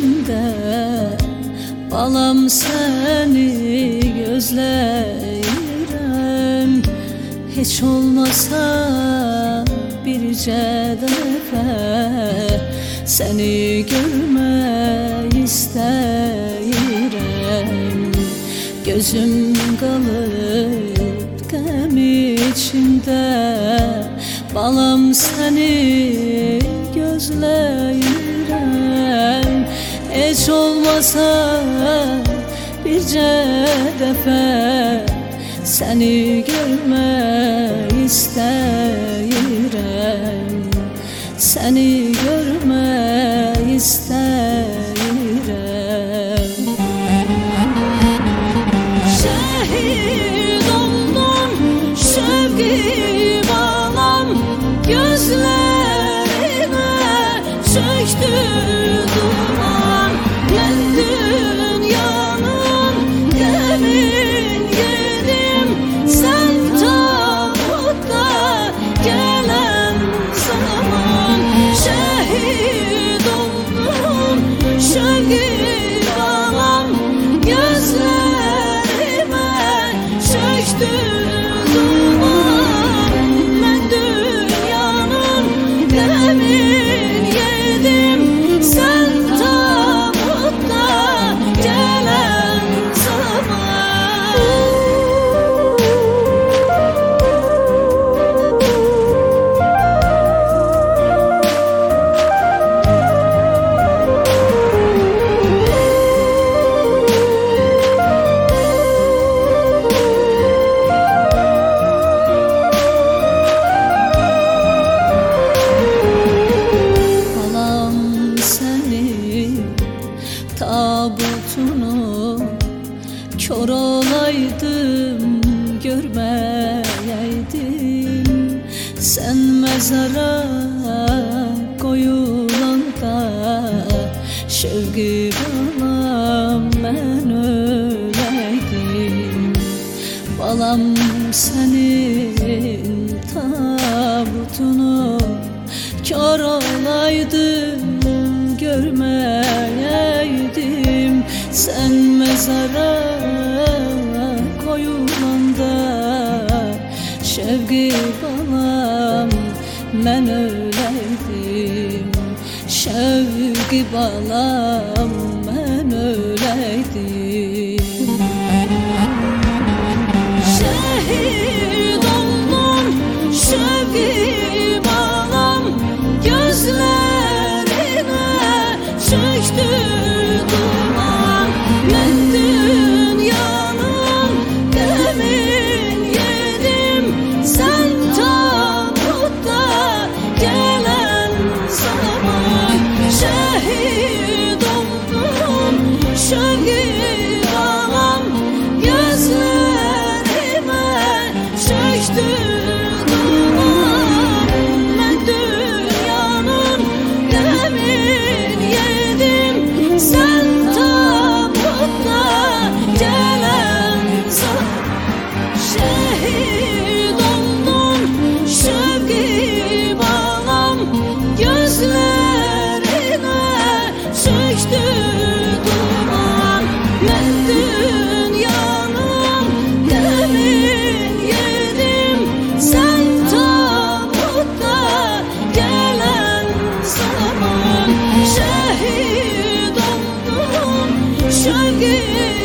içinde balam seni gözleyirəm. Hiç olmasa bircə dəfə seni görmək istəyirəm. Gözüm qalıb qəm içində, balam seni gözləyirəm. Heç olmasa bircə dəfə seni görmək istəyirəm. Seni görmək istəyirəm. Şəhid oldum şövqi balam, gözlərimə çöktü duman. Mən dünyanın qəmin yedim, sən tabutda gələn zaman. Şəhid oldum şövqi balam, gözlərimə çöktü duman. Mən dünyanın qəmin yedim, sən tabutda gələn zaman. Balam seni tabutunu kör olaydım, görməyəydim. Sən məzara qoyulanda şövqi balam mən öləydim. Balam senin tabutunu kör olaydım, görməyəydim. Sən məzara qoyulanda şövqi balam mən öləydim. Şövqi balam mən öləydim. Şəhid oldum şövqi balam, gözlərinə çöktü duman. Mən dünyanın qəmin yedim, sən tabutda gələn zaman. Şəhid oldum şövqi balam, gözlərimə çöktü duman. Mən dünyanın qəmin yedim, sən tabutda gələn zaman. Şəhid oldum şövqi balam, gözlərinə çöktü duman. Mən dünyanın qəmin yedim, sən tabutda gələn zaman. Şəhid oldum şövqi